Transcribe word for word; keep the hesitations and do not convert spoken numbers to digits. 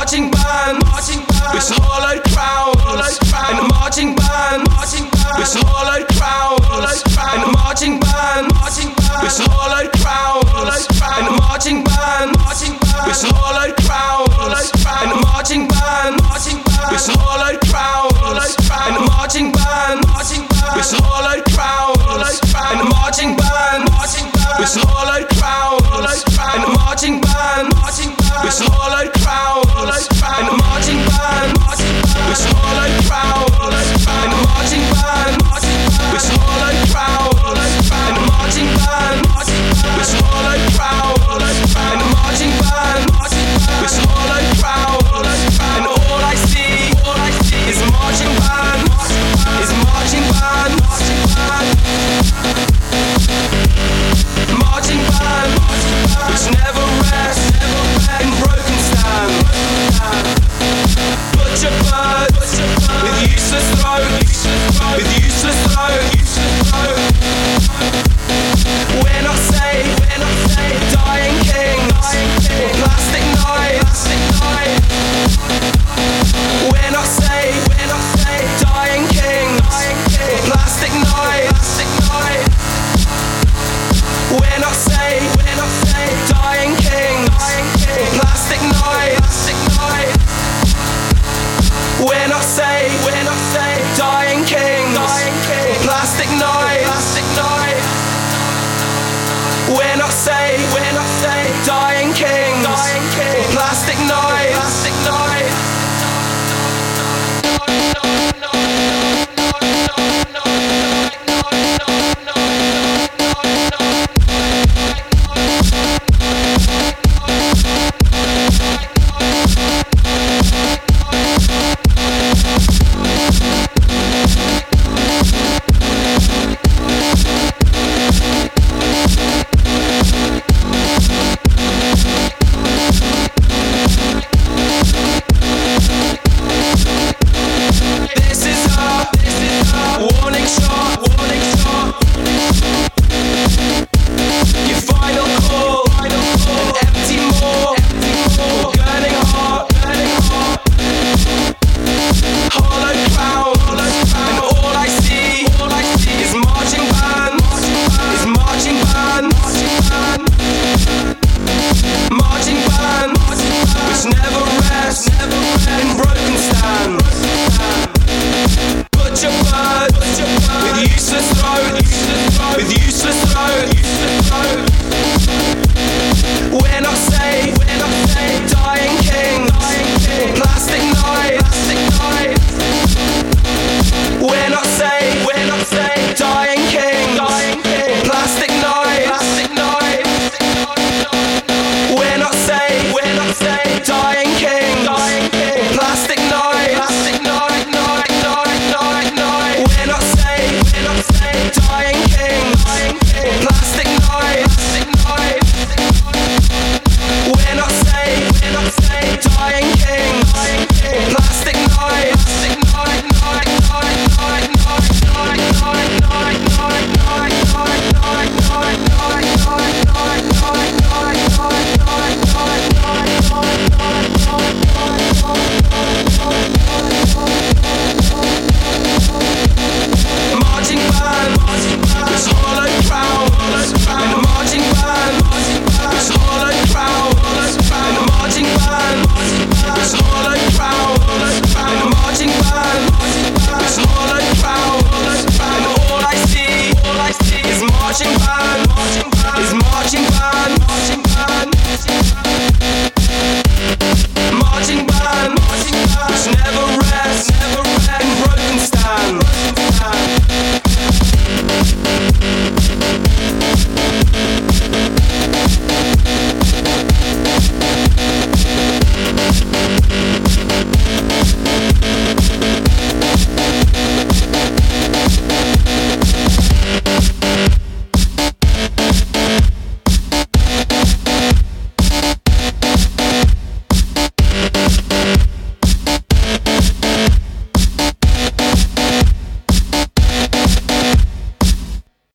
marching band with hollowed crowns, and a marching band with hollowed crowns, and a marching band with hollowed crowns, and a marching band with hollowed crowns, and a marching band with hollowed crowns, and a marching band with hollowed crowns, and a marching band with hollowed crowns, and a marching band with hollowed crowns, and a marching band with hollowed crowns, and a marching band with hollowed crowns, and a marching band with hollowed crowns, and a marching band with hollowed crowns, and all I see is marching band, is marching band, marching band, which never rests in broken stand. Butcher birds with useless throats, with useless throats. We're not safe, dying kings, or plastic knives. We're not safe, dying kings, or plastic knives. We're not safe, dying kings, or plastic knives. We're not safe, dying kings, or plastic knives. We're not safe, dying kings, or plastic knives. Marching band, is marching band, marching band.